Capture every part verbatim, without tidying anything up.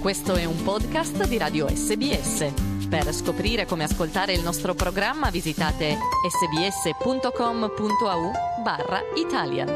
Questo è un podcast di Radio S B S. Per scoprire come ascoltare il nostro programma visitate sbs.com.au barra Italian.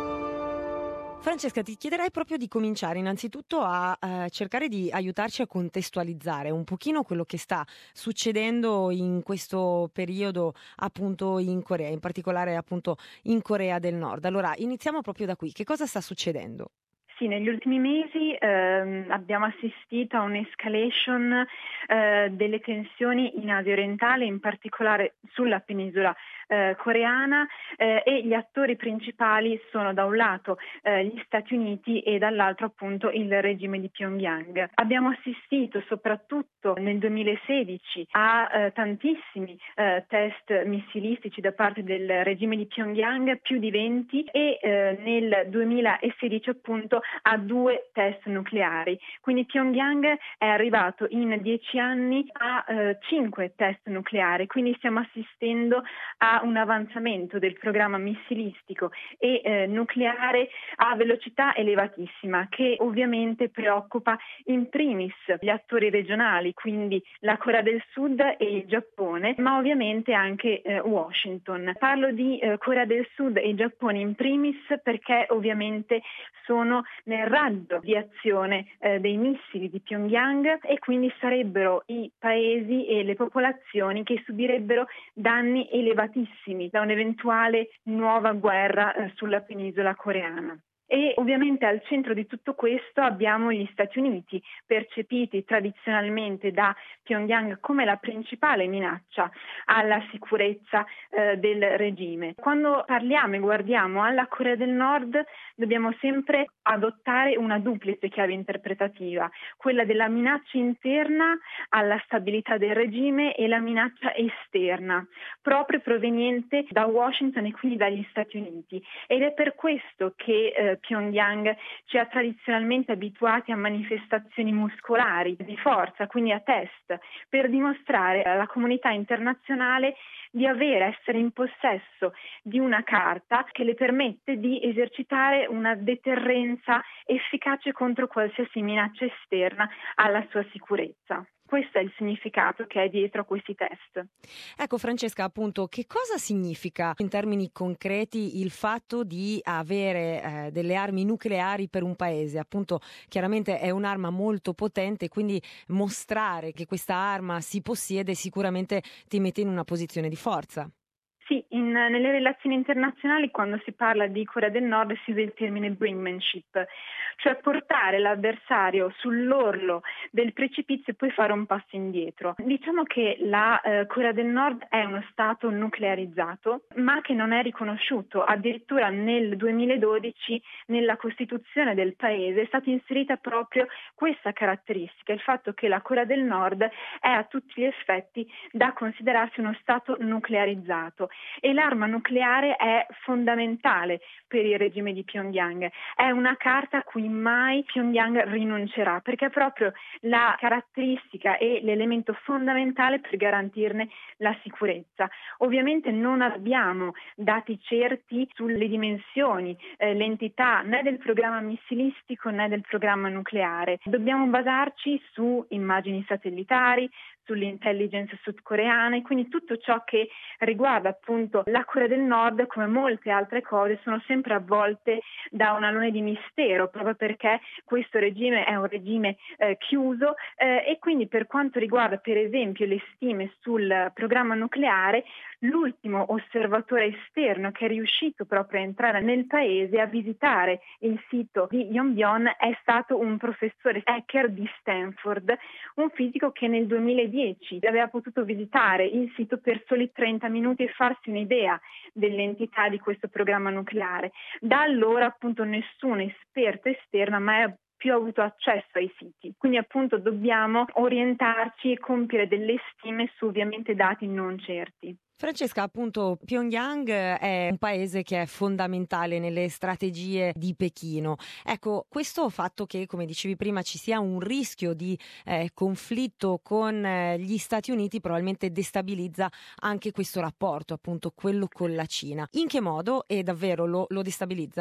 Francesca, ti chiederei proprio di cominciare innanzitutto a eh, cercare di aiutarci a contestualizzare un pochino quello che sta succedendo in questo periodo appunto in Corea, in particolare appunto in Corea del Nord. Allora, iniziamo proprio da qui. Che cosa sta succedendo? Sì, negli ultimi mesi ehm, abbiamo assistito a un'escalation eh, delle tensioni in Asia orientale, in particolare sulla penisola eh, coreana eh, e gli attori principali sono da un lato eh, gli Stati Uniti e dall'altro appunto il regime di Pyongyang. Abbiamo assistito soprattutto nel duemilasedici a eh, tantissimi eh, test missilistici da parte del regime di Pyongyang, più di venti, e eh, nel duemilasedici appunto a due test nucleari. Quindi Pyongyang è arrivato in dieci anni a eh, cinque test nucleari, quindi stiamo assistendo a un avanzamento del programma missilistico e eh, nucleare a velocità elevatissima, che ovviamente preoccupa in primis gli attori regionali, quindi la Corea del Sud e il Giappone, ma ovviamente anche eh, Washington. Parlo di eh, Corea del Sud e Giappone in primis perché ovviamente sono nel raggio di azione eh, dei missili di Pyongyang e quindi sarebbero i paesi e le popolazioni che subirebbero danni elevatissimi da un'eventuale nuova guerra eh, sulla penisola coreana. E ovviamente al centro di tutto questo abbiamo gli Stati Uniti, percepiti tradizionalmente da Pyongyang come la principale minaccia alla sicurezza eh, del regime. Quando parliamo e guardiamo alla Corea del Nord dobbiamo sempre adottare una duplice chiave interpretativa, quella della minaccia interna alla stabilità del regime e la minaccia esterna, proprio proveniente da Washington e quindi dagli Stati Uniti. Ed è per questo che eh, Pyongyang ci ha tradizionalmente abituati a manifestazioni muscolari di forza, quindi a test, per dimostrare alla comunità internazionale di avere, essere in possesso di una carta che le permette di esercitare una deterrenza efficace contro qualsiasi minaccia esterna alla sua sicurezza. Questo è il significato che è dietro a questi test. Ecco Francesca, appunto, che cosa significa in termini concreti il fatto di avere eh, delle armi nucleari per un paese? Appunto, chiaramente è un'arma molto potente, quindi mostrare che questa arma si possiede sicuramente ti mette in una posizione di forza. Sì, in, nelle relazioni internazionali quando si parla di Corea del Nord si usa il termine brinkmanship, cioè portare l'avversario sull'orlo del precipizio e poi fare un passo indietro. Diciamo che la eh, Corea del Nord è uno stato nuclearizzato, ma che non è riconosciuto. Addirittura nel duemiladodici nella Costituzione del paese è stata inserita proprio questa caratteristica, il fatto che la Corea del Nord è a tutti gli effetti da considerarsi uno stato nuclearizzato. E l'arma nucleare è fondamentale per il regime di Pyongyang, è una carta a cui mai Pyongyang rinuncerà, perché è proprio la caratteristica e l'elemento fondamentale per garantirne la sicurezza. Ovviamente non abbiamo dati certi sulle dimensioni, eh, l'entità né del programma missilistico né del programma nucleare. Dobbiamo basarci su immagini satellitari, sull'intelligence sudcoreana e quindi tutto ciò che riguarda appunto la Corea del Nord, come molte altre cose, sono sempre avvolte da un alone di mistero, proprio perché questo regime è un regime eh, chiuso eh, e quindi per quanto riguarda per esempio le stime sul programma nucleare, l'ultimo osservatore esterno che è riuscito proprio a entrare nel paese, a visitare il sito di Yongbyon, è stato un professore hacker di Stanford, un fisico che nel duemiladieci aveva potuto visitare il sito per soli trenta minuti e farsi un'idea dell'entità di questo programma nucleare. Da allora appunto nessun esperto esterno ha mai più avuto accesso ai siti, quindi appunto dobbiamo orientarci e compiere delle stime su ovviamente dati non certi. Francesca, appunto, Pyongyang è un paese che è fondamentale nelle strategie di Pechino. Ecco, questo fatto che, come dicevi prima, ci sia un rischio di eh, conflitto con eh, gli Stati Uniti probabilmente destabilizza anche questo rapporto, appunto, quello con la Cina. In che modo e davvero lo, lo destabilizza?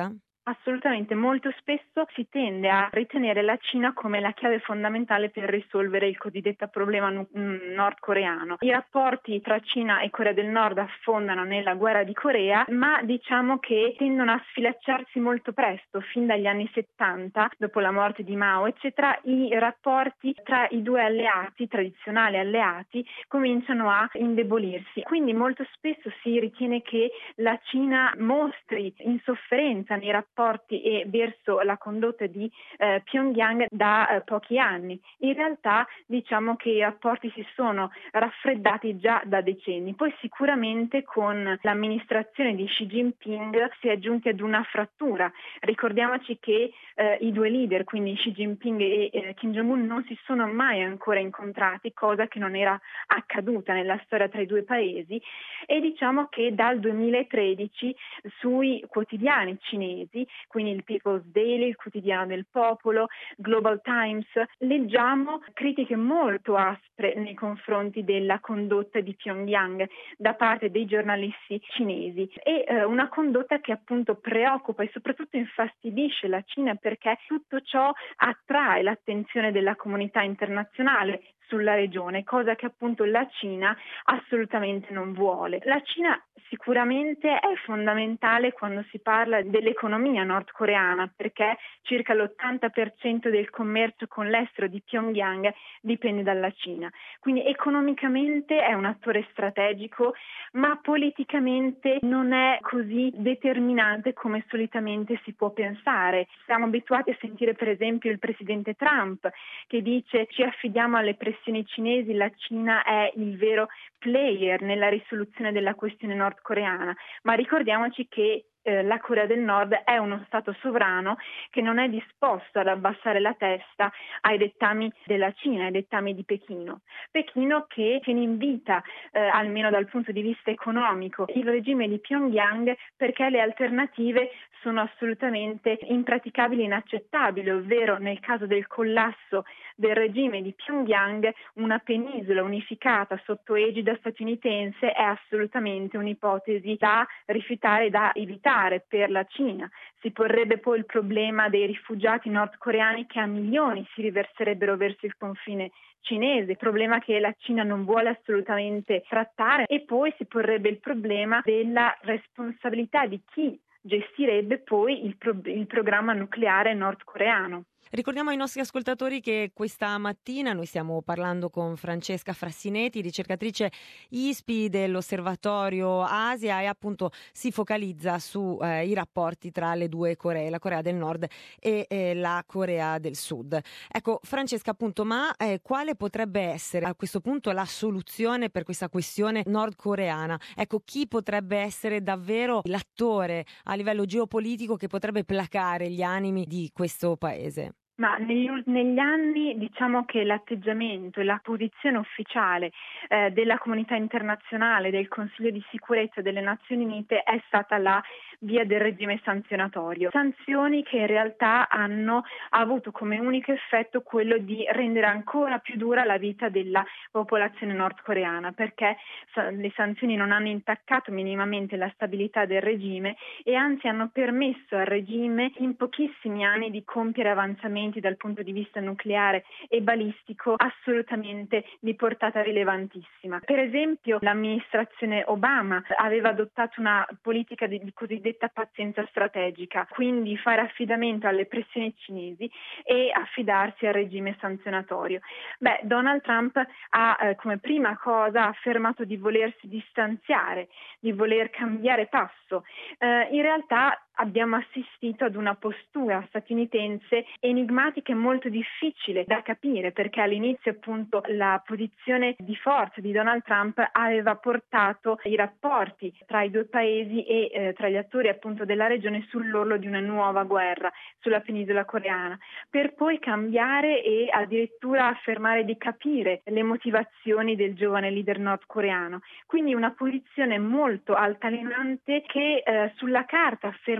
Assolutamente, molto spesso si tende a ritenere la Cina come la chiave fondamentale per risolvere il cosiddetto problema nu- nordcoreano. I rapporti tra Cina e Corea del Nord affondano nella guerra di Corea, ma diciamo che tendono a sfilacciarsi molto presto, fin dagli anni settanta, dopo la morte di Mao, eccetera, i rapporti tra i due alleati, tradizionali alleati, cominciano a indebolirsi. Quindi molto spesso si ritiene che la Cina mostri insofferenza nei rapporti e verso la condotta di eh, Pyongyang da eh, pochi anni. In realtà diciamo che i rapporti si sono raffreddati già da decenni. Poi sicuramente con l'amministrazione di Xi Jinping si è giunti ad una frattura. Ricordiamoci che eh, i due leader, quindi Xi Jinping e eh, Kim Jong-un, non si sono mai ancora incontrati, cosa che non era accaduta nella storia tra i due paesi, e diciamo che dal duemilatredici sui quotidiani cinesi, quindi il People's Daily, il quotidiano del popolo, Global Times, leggiamo critiche molto aspre nei confronti della condotta di Pyongyang da parte dei giornalisti cinesi, e eh, una condotta che appunto preoccupa e soprattutto infastidisce la Cina, perché tutto ciò attrae l'attenzione della comunità internazionale sulla regione, cosa che appunto la Cina assolutamente non vuole. La Cina sicuramente è fondamentale quando si parla dell'economia nordcoreana, perché circa l'ottanta per cento del commercio con l'estero di Pyongyang dipende dalla Cina. Quindi economicamente è un attore strategico, ma politicamente non è così determinante come solitamente si può pensare. Siamo abituati a sentire per esempio il presidente Trump che dice: ci affidiamo alle pressioni cinesi, la Cina è il vero player nella risoluzione della questione nordcoreana, ma ricordiamoci che eh, la Corea del Nord è uno Stato sovrano che non è disposto ad abbassare la testa ai dettami della Cina, ai dettami di Pechino. Pechino che, che invita, eh, almeno dal punto di vista economico, il regime di Pyongyang, perché le alternative sono assolutamente impraticabili e inaccettabili, ovvero nel caso del collasso del regime di Pyongyang una penisola unificata sotto egida statunitense è assolutamente un'ipotesi da rifiutare, da evitare per la Cina. Si porrebbe poi il problema dei rifugiati nordcoreani che a milioni si riverserebbero verso il confine cinese, problema che la Cina non vuole assolutamente trattare, e poi si porrebbe il problema della responsabilità di chi gestirebbe poi il, pro- il programma nucleare nordcoreano. Ricordiamo ai nostri ascoltatori che questa mattina noi stiamo parlando con Francesca Frassinetti, ricercatrice I S P I dell'Osservatorio Asia, e appunto si focalizza sui eh, rapporti tra le due Coree, la Corea del Nord e eh, la Corea del Sud. Ecco Francesca, appunto, ma eh, quale potrebbe essere a questo punto la soluzione per questa questione nordcoreana? Ecco, chi potrebbe essere davvero l'attore a livello geopolitico che potrebbe placare gli animi di questo paese? Ma negli, negli anni diciamo che l'atteggiamento e la posizione ufficiale eh, della comunità internazionale, del Consiglio di sicurezza delle Nazioni Unite è stata la via del regime sanzionatorio. Sanzioni che in realtà hanno avuto come unico effetto quello di rendere ancora più dura la vita della popolazione nordcoreana, perché le sanzioni non hanno intaccato minimamente la stabilità del regime e anzi hanno permesso al regime in pochissimi anni di compiere avanzamenti dal punto di vista nucleare e balistico assolutamente di portata rilevantissima. Per esempio, l'amministrazione Obama aveva adottato una politica di, di cosiddetta pazienza strategica, quindi fare affidamento alle pressioni cinesi e affidarsi al regime sanzionatorio. Beh, Donald Trump ha eh, come prima cosa affermato di volersi distanziare, di voler cambiare passo. Eh, in realtà abbiamo assistito ad una postura statunitense enigmatica e molto difficile da capire, perché all'inizio appunto la posizione di forza di Donald Trump aveva portato i rapporti tra i due paesi e eh, tra gli attori appunto della regione sull'orlo di una nuova guerra sulla penisola coreana, per poi cambiare e addirittura affermare di capire le motivazioni del giovane leader nordcoreano. Quindi una posizione molto altalenante che eh, sulla carta afferma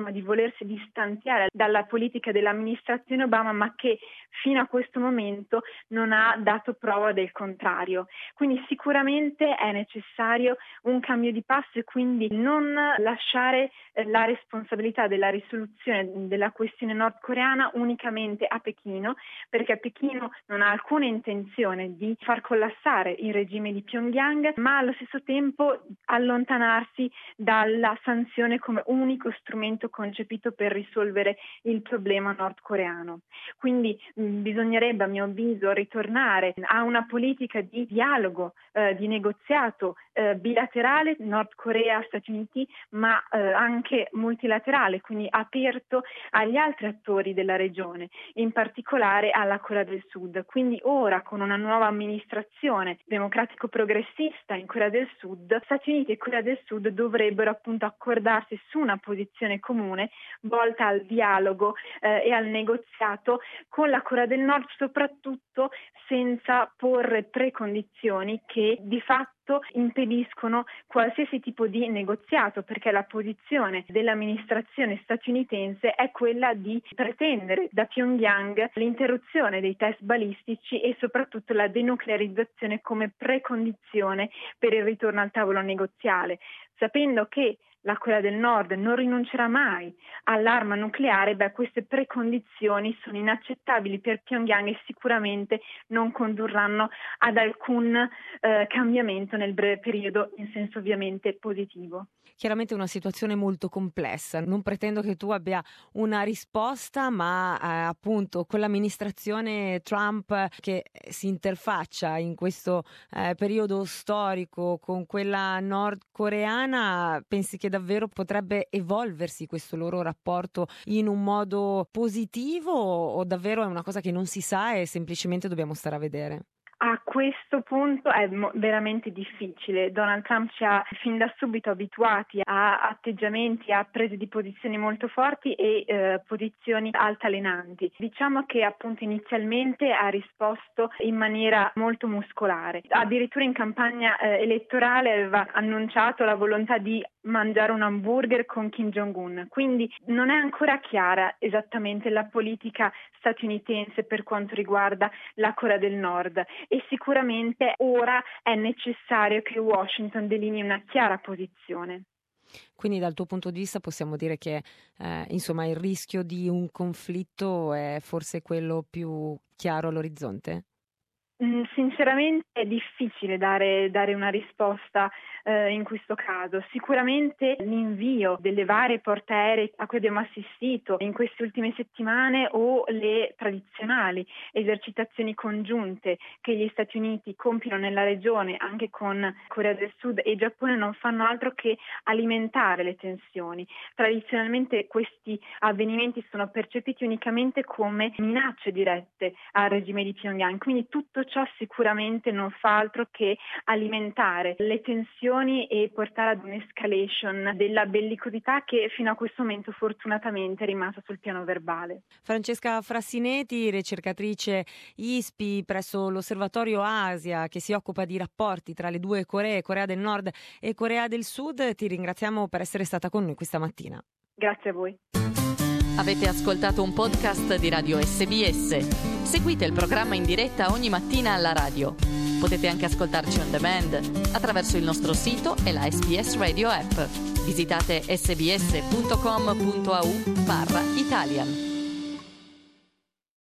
insomma di volersi distanziare dalla politica dell'amministrazione Obama, ma che fino a questo momento non ha dato prova del contrario. Quindi sicuramente è necessario un cambio di passo e quindi non lasciare la responsabilità della risoluzione della questione nordcoreana unicamente a Pechino, perché Pechino non ha alcuna intenzione di far collassare il regime di Pyongyang, ma allo stesso tempo allontanarsi dalla sanzione come unico strumento concepito per risolvere il problema nordcoreano. Quindi mh, bisognerebbe, a mio avviso, ritornare a una politica di dialogo, eh, di negoziato eh, bilaterale Nord Corea-Stati Uniti, ma eh, anche multilaterale, quindi aperto agli altri attori della regione, in particolare alla Corea del Sud. Quindi ora, con una nuova amministrazione democratico-progressista in Corea del Sud, Stati Uniti e Corea del Sud dovrebbero appunto accordarsi su una posizione comune volta al dialogo eh, e al negoziato con la Corea del Nord, soprattutto senza porre precondizioni che di fatto impediscono qualsiasi tipo di negoziato, perché la posizione dell'amministrazione statunitense è quella di pretendere da Pyongyang l'interruzione dei test balistici e soprattutto la denuclearizzazione come precondizione per il ritorno al tavolo negoziale, sapendo che la Corea del Nord non rinuncerà mai all'arma nucleare. Beh, queste precondizioni sono inaccettabili per Pyongyang e sicuramente non condurranno ad alcun eh, cambiamento nel breve periodo, in senso ovviamente positivo. Chiaramente è una situazione molto complessa, non pretendo che tu abbia una risposta, ma eh, appunto con l'amministrazione Trump che si interfaccia in questo eh, periodo storico con quella nordcoreana, pensi che davvero potrebbe evolversi questo loro rapporto in un modo positivo o davvero è una cosa che non si sa e semplicemente dobbiamo stare a vedere? A questo punto è mo- veramente difficile. Donald Trump ci ha fin da subito abituati a atteggiamenti, a prese di posizioni molto forti e eh, posizioni altalenanti. Diciamo che appunto inizialmente ha risposto in maniera molto muscolare. Addirittura in campagna eh, elettorale aveva annunciato la volontà di mangiare un hamburger con Kim Jong-un. Quindi non è ancora chiara esattamente la politica statunitense per quanto riguarda la Corea del Nord e sicuramente ora è necessario che Washington delinei una chiara posizione. Quindi dal tuo punto di vista possiamo dire che eh, insomma il rischio di un conflitto è forse quello più chiaro all'orizzonte? Sinceramente è difficile dare, dare una risposta eh, in questo caso. Sicuramente l'invio delle varie portaerei a cui abbiamo assistito in queste ultime settimane o le tradizionali esercitazioni congiunte che gli Stati Uniti compiono nella regione anche con Corea del Sud e Giappone non fanno altro che alimentare le tensioni. Tradizionalmente questi avvenimenti sono percepiti unicamente come minacce dirette al regime di Pyongyang, quindi tutto ciò sicuramente non fa altro che alimentare le tensioni e portare ad un'escalation della bellicosità che fino a questo momento fortunatamente è rimasta sul piano verbale. Francesca Frassineti, ricercatrice I S P I presso l'Osservatorio Asia che si occupa di rapporti tra le due Coree, Corea del Nord e Corea del Sud, ti ringraziamo per essere stata con noi questa mattina. Grazie a voi. Avete ascoltato un podcast di Radio S B S. Seguite il programma in diretta ogni mattina alla radio. Potete anche ascoltarci on demand attraverso il nostro sito e la S B S Radio app. Visitate sbs punto com punto a u barra Italian.